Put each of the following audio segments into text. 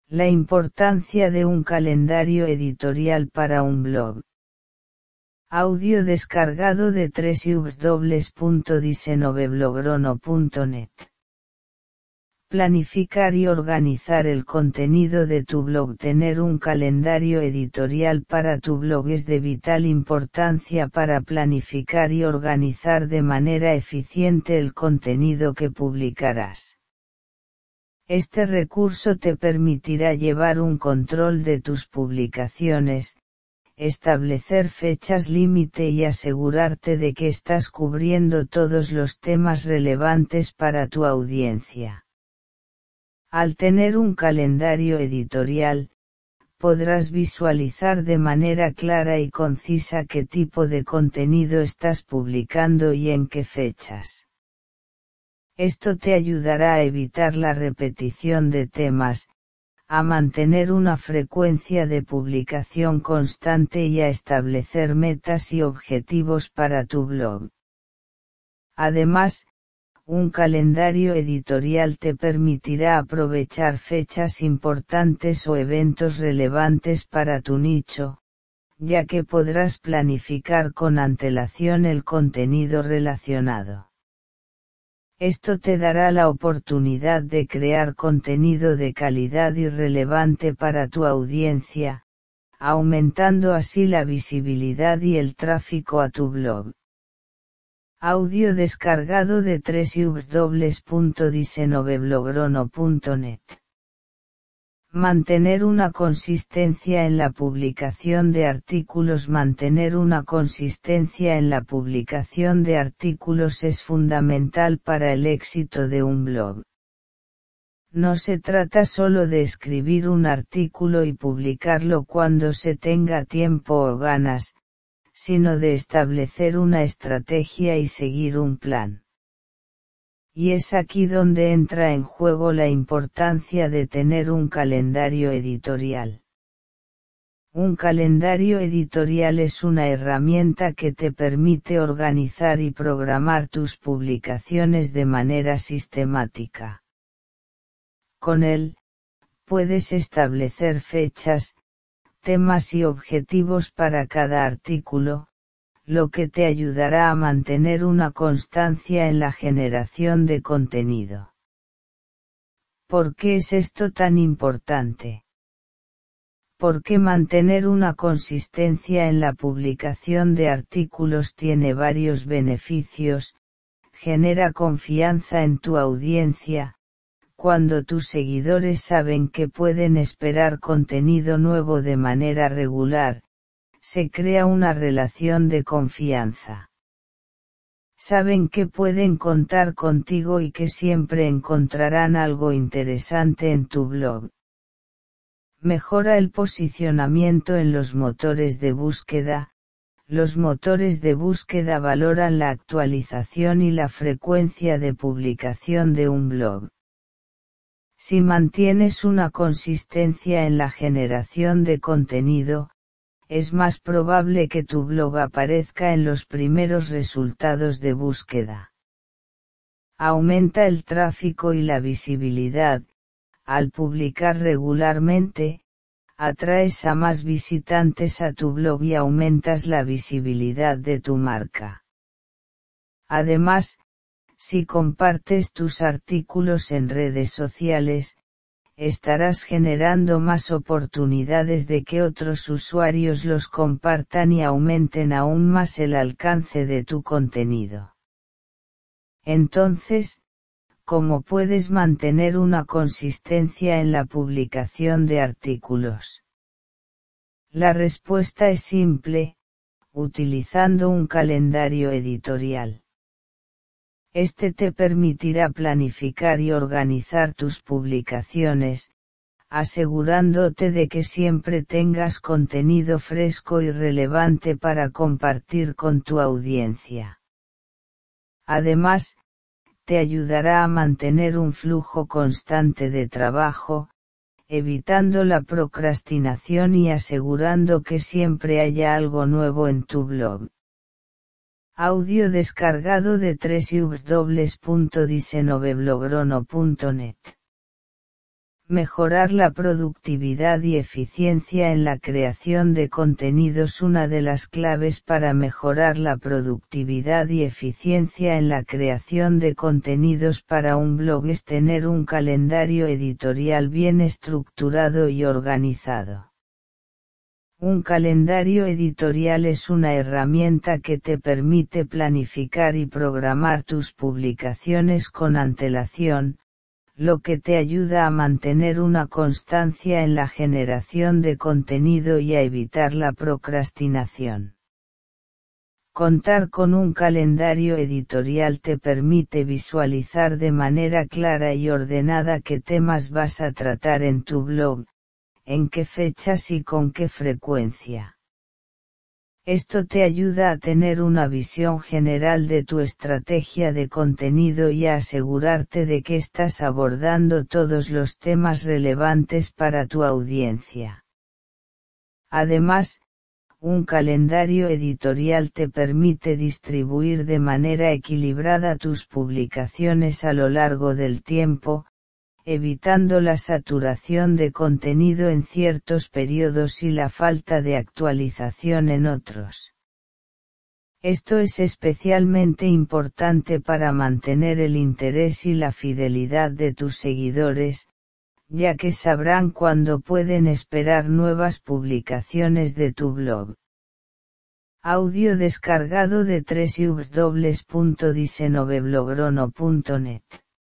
La importancia de un calendario editorial para un blog. Audio descargado de www.diseñoveblogro.net. Planificar y organizar el contenido de tu blog. Tener un calendario editorial para tu blog es de vital importancia para planificar y organizar de manera eficiente el contenido que publicarás. Este recurso te permitirá llevar un control de tus publicaciones, establecer fechas límite y asegurarte de que estás cubriendo todos los temas relevantes para tu audiencia. Al tener un calendario editorial, podrás visualizar de manera clara y concisa qué tipo de contenido estás publicando y en qué fechas. Esto te ayudará a evitar la repetición de temas, a mantener una frecuencia de publicación constante y a establecer metas y objetivos para tu blog. Además, un calendario editorial te permitirá aprovechar fechas importantes o eventos relevantes para tu nicho, ya que podrás planificar con antelación el contenido relacionado. Esto te dará la oportunidad de crear contenido de calidad y relevante para tu audiencia, aumentando así la visibilidad y el tráfico a tu blog. Audio descargado de www.diseñoveblogro.net. Mantener una consistencia en la publicación de artículos. Mantener una consistencia en la publicación de artículos es fundamental para el éxito de un blog. No se trata solo de escribir un artículo y publicarlo cuando se tenga tiempo o ganas, sino de establecer una estrategia y seguir un plan. Y es aquí donde entra en juego la importancia de tener un calendario editorial. Un calendario editorial es una herramienta que te permite organizar y programar tus publicaciones de manera sistemática. Con él, puedes establecer fechas, temas y objetivos para cada artículo, lo que te ayudará a mantener una constancia en la generación de contenido. ¿Por qué es esto tan importante? Porque mantener una consistencia en la publicación de artículos tiene varios beneficios, genera confianza en tu audiencia. Cuando tus seguidores saben que pueden esperar contenido nuevo de manera regular, se crea una relación de confianza. Saben que pueden contar contigo y que siempre encontrarán algo interesante en tu blog. Mejora el posicionamiento en los motores de búsqueda. Los motores de búsqueda valoran la actualización y la frecuencia de publicación de un blog. Si mantienes una consistencia en la generación de contenido, es más probable que tu blog aparezca en los primeros resultados de búsqueda. Aumenta el tráfico y la visibilidad. Al publicar regularmente, atraes a más visitantes a tu blog y aumentas la visibilidad de tu marca. Además, si compartes tus artículos en redes sociales, estarás generando más oportunidades de que otros usuarios los compartan y aumenten aún más el alcance de tu contenido. Entonces, ¿cómo puedes mantener una consistencia en la publicación de artículos? La respuesta es simple, utilizando un calendario editorial. Este te permitirá planificar y organizar tus publicaciones, asegurándote de que siempre tengas contenido fresco y relevante para compartir con tu audiencia. Además, te ayudará a mantener un flujo constante de trabajo, evitando la procrastinación y asegurando que siempre haya algo nuevo en tu blog. Audio descargado de www.diseñoveblogro.net. Mejorar la productividad y eficiencia en la creación de contenidos. Una de las claves para mejorar la productividad y eficiencia en la creación de contenidos para un blog es tener un calendario editorial bien estructurado y organizado. Un calendario editorial es una herramienta que te permite planificar y programar tus publicaciones con antelación, lo que te ayuda a mantener una constancia en la generación de contenido y a evitar la procrastinación. Contar con un calendario editorial te permite visualizar de manera clara y ordenada qué temas vas a tratar en tu blog, en qué fechas y con qué frecuencia. Esto te ayuda a tener una visión general de tu estrategia de contenido y a asegurarte de que estás abordando todos los temas relevantes para tu audiencia. Además, un calendario editorial te permite distribuir de manera equilibrada tus publicaciones a lo largo del tiempo, evitando la saturación de contenido en ciertos periodos y la falta de actualización en otros. Esto es especialmente importante para mantener el interés y la fidelidad de tus seguidores, ya que sabrán cuándo pueden esperar nuevas publicaciones de tu blog. Audio descargado de www.diseñoveblogro.net.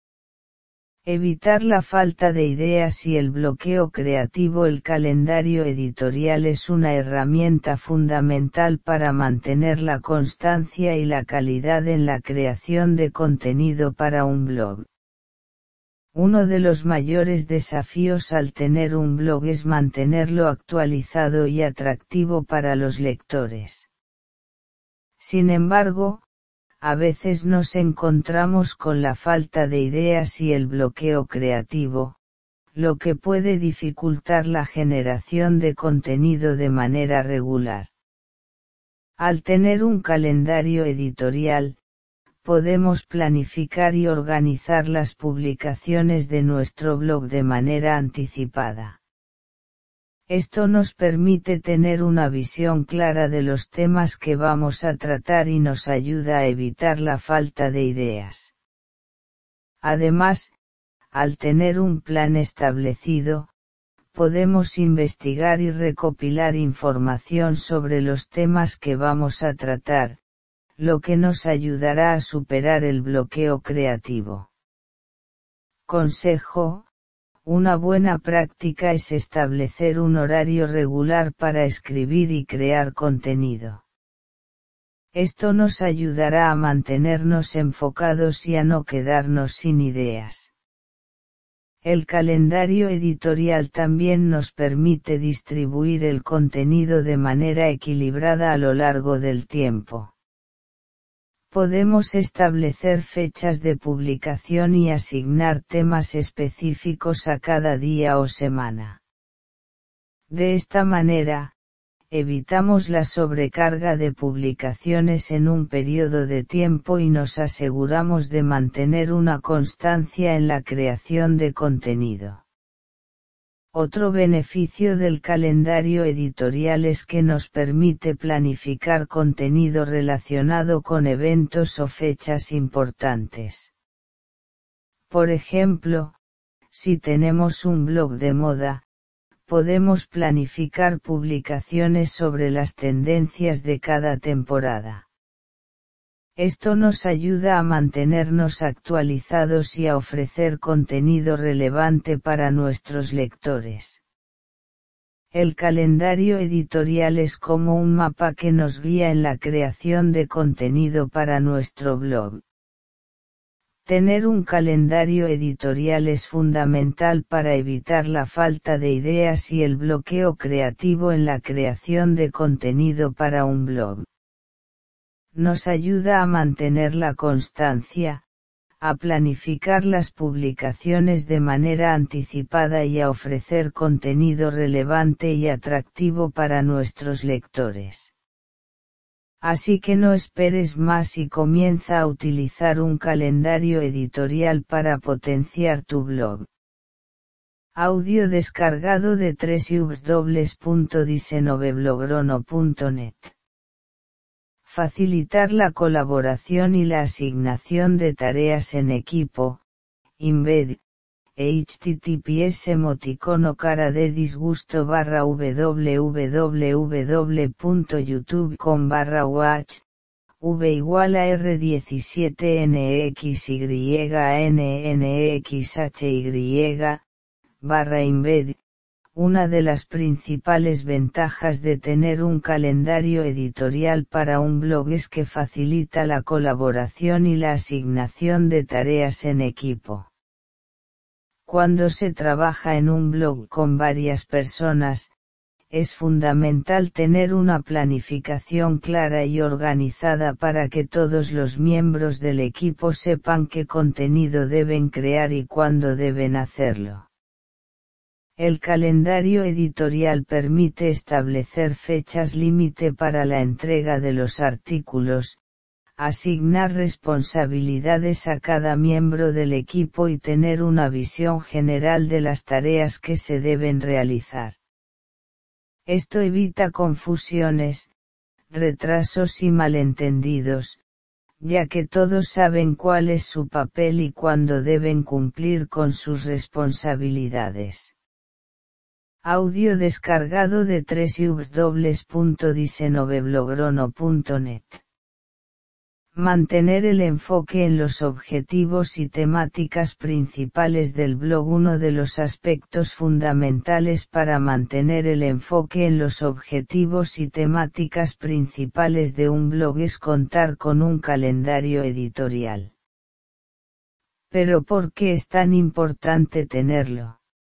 Evitar la falta de ideas y el bloqueo creativo. El calendario editorial es una herramienta fundamental para mantener la constancia y la calidad en la creación de contenido para un blog. Uno de los mayores desafíos al tener un blog es mantenerlo actualizado y atractivo para los lectores. Sin embargo, a veces nos encontramos con la falta de ideas y el bloqueo creativo, lo que puede dificultar la generación de contenido de manera regular. Al tener un calendario editorial, podemos planificar y organizar las publicaciones de nuestro blog de manera anticipada. Esto nos permite tener una visión clara de los temas que vamos a tratar y nos ayuda a evitar la falta de ideas. Además, al tener un plan establecido, podemos investigar y recopilar información sobre los temas que vamos a tratar, lo que nos ayudará a superar el bloqueo creativo. Consejo: una buena práctica es establecer un horario regular para escribir y crear contenido. Esto nos ayudará a mantenernos enfocados y a no quedarnos sin ideas. El calendario editorial también nos permite distribuir el contenido de manera equilibrada a lo largo del tiempo. Podemos establecer fechas de publicación y asignar temas específicos a cada día o semana. De esta manera, evitamos la sobrecarga de publicaciones en un periodo de tiempo y nos aseguramos de mantener una constancia en la creación de contenido. Otro beneficio del calendario editorial es que nos permite planificar contenido relacionado con eventos o fechas importantes. Por ejemplo, si tenemos un blog de moda, podemos planificar publicaciones sobre las tendencias de cada temporada. Esto nos ayuda a mantenernos actualizados y a ofrecer contenido relevante para nuestros lectores. El calendario editorial es como un mapa que nos guía en la creación de contenido para nuestro blog. Tener un calendario editorial es fundamental para evitar la falta de ideas y el bloqueo creativo en la creación de contenido para un blog. Nos ayuda a mantener la constancia, a planificar las publicaciones de manera anticipada y a ofrecer contenido relevante y atractivo para nuestros lectores. Así que no esperes más y comienza a utilizar un calendario editorial para potenciar tu blog. Audio descargado de www.disenoveblogrono.net. Facilitar la colaboración y la asignación de tareas en equipo. Embed. https cara de disgusto www.youtube.com/watch v igual a r17nxynxhy/embed. Una de las principales ventajas de tener un calendario editorial para un blog es que facilita la colaboración y la asignación de tareas en equipo. Cuando se trabaja en un blog con varias personas, es fundamental tener una planificación clara y organizada para que todos los miembros del equipo sepan qué contenido deben crear y cuándo deben hacerlo. El calendario editorial permite establecer fechas límite para la entrega de los artículos, asignar responsabilidades a cada miembro del equipo y tener una visión general de las tareas que se deben realizar. Esto evita confusiones, retrasos y malentendidos, ya que todos saben cuál es su papel y cuándo deben cumplir con sus responsabilidades. Audio descargado de www.disenoveblogrono.net. Mantener el enfoque en los objetivos y temáticas principales del blog. Uno de los aspectos fundamentales para mantener el enfoque en los objetivos y temáticas principales de un blog es contar con un calendario editorial. ¿Pero por qué es tan importante tenerlo?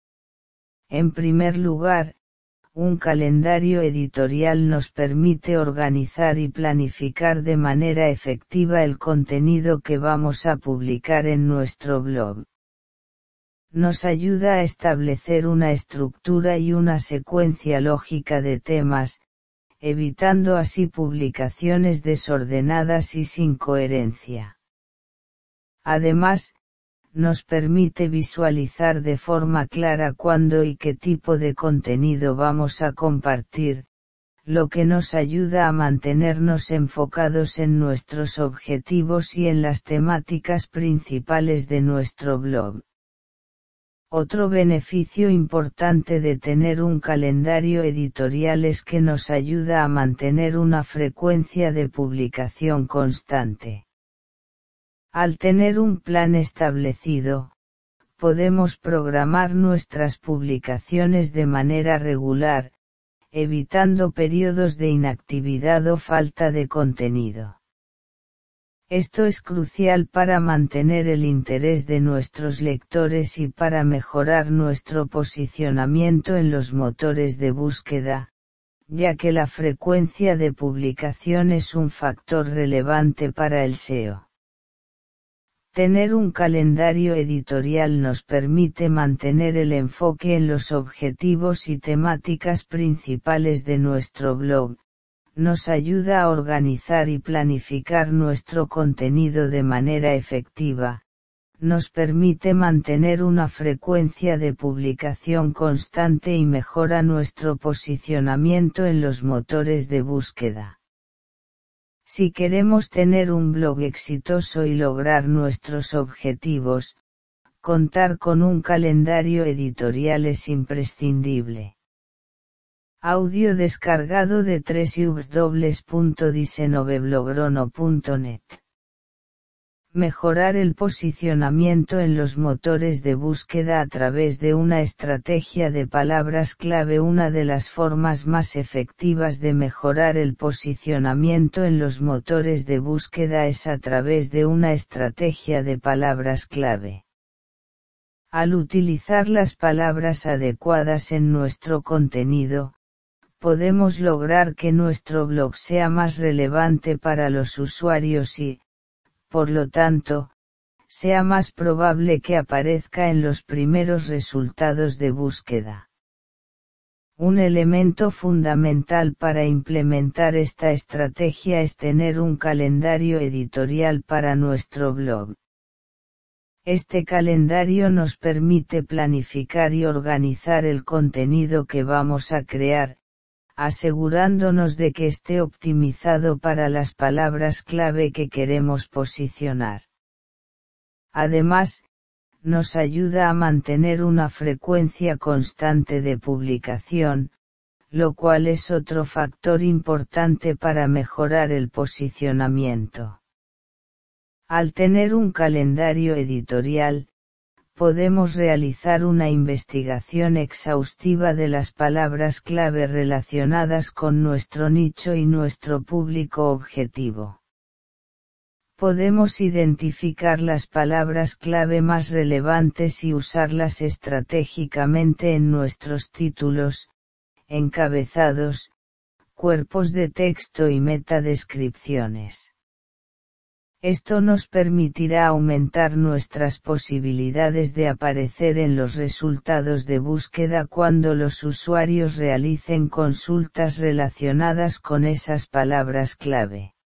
En primer lugar, un calendario editorial nos permite organizar y planificar de manera efectiva el contenido que vamos a publicar en nuestro blog. Nos ayuda a establecer una estructura y una secuencia lógica de temas, evitando así publicaciones desordenadas y sin coherencia. Además, nos permite visualizar de forma clara cuándo y qué tipo de contenido vamos a compartir, lo que nos ayuda a mantenernos enfocados en nuestros objetivos y en las temáticas principales de nuestro blog. Otro beneficio importante de tener un calendario editorial es que nos ayuda a mantener una frecuencia de publicación constante. Al tener un plan establecido, podemos programar nuestras publicaciones de manera regular, evitando periodos de inactividad o falta de contenido. Esto es crucial para mantener el interés de nuestros lectores y para mejorar nuestro posicionamiento en los motores de búsqueda, ya que la frecuencia de publicación es un factor relevante para el SEO. Tener un calendario editorial nos permite mantener el enfoque en los objetivos y temáticas principales de nuestro blog, nos ayuda a organizar y planificar nuestro contenido de manera efectiva, nos permite mantener una frecuencia de publicación constante y mejora nuestro posicionamiento en los motores de búsqueda. Si queremos tener un blog exitoso y lograr nuestros objetivos, contar con un calendario editorial es imprescindible. Audio descargado de www.disenoveblogrono.net. Mejorar el posicionamiento en los motores de búsqueda a través de una estrategia de palabras clave. Una de las formas más efectivas de mejorar el posicionamiento en los motores de búsqueda es a través de una estrategia de palabras clave. Al utilizar las palabras adecuadas en nuestro contenido, podemos lograr que nuestro blog sea más relevante para los usuarios y, por lo tanto, sea más probable que aparezca en los primeros resultados de búsqueda. Un elemento fundamental para implementar esta estrategia es tener un calendario editorial para nuestro blog. Este calendario nos permite planificar y organizar el contenido que vamos a crear, asegurándonos de que esté optimizado para las palabras clave que queremos posicionar. Además, nos ayuda a mantener una frecuencia constante de publicación, lo cual es otro factor importante para mejorar el posicionamiento. Al tener un calendario editorial, podemos realizar una investigación exhaustiva de las palabras clave relacionadas con nuestro nicho y nuestro público objetivo. Podemos identificar las palabras clave más relevantes y usarlas estratégicamente en nuestros títulos, encabezados, cuerpos de texto y metadescripciones. Esto nos permitirá aumentar nuestras posibilidades de aparecer en los resultados de búsqueda cuando los usuarios realicen consultas relacionadas con esas palabras clave.